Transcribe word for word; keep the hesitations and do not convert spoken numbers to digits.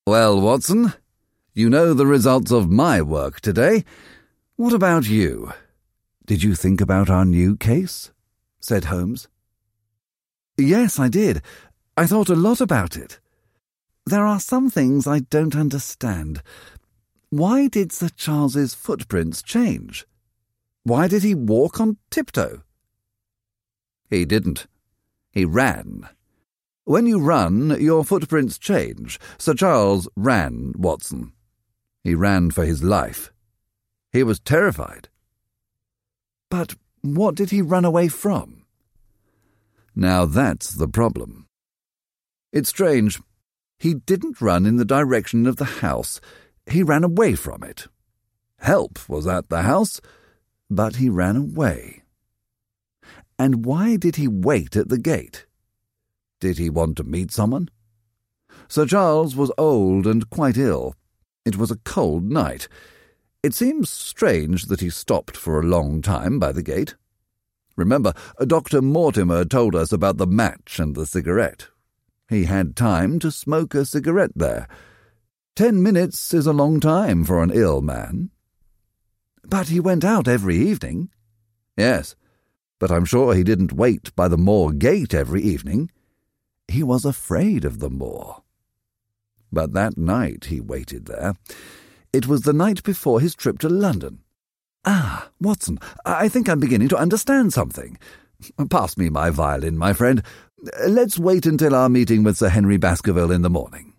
Well, Watson, you know the results of my work today. What about you? Did you think about our new case? Said Holmes. Yes, I did. I thought a lot about it. There are some things I don't understand. Why did Sir Charles's footprints change? Why did he walk on tiptoe? He didn't. He ran. When you run, your footprints change. Sir Charles ran, Watson. He ran for his life. He was terrified. But what did he run away from? Now that's the problem. It's strange. He didn't run in the direction of the house. He ran away from it. Help was at the house, but he ran away. And why did he wait at the gate? Did he want to meet someone? Sir Charles was old and quite ill. It was a cold night. It seems strange that he stopped for a long time by the gate. Remember, Doctor Mortimer told us about the match and the cigarette. He had time to smoke a cigarette there. Ten minutes is a long time for an ill man. But he went out every evening. Yes, but I'm sure he didn't wait by the moor gate every evening. He was afraid of the moor. But that night he waited there. It was the night before his trip to London. Ah, Watson, I think I'm beginning to understand something. Pass me my violin, my friend. Let's wait until our meeting with Sir Henry Baskerville in the morning.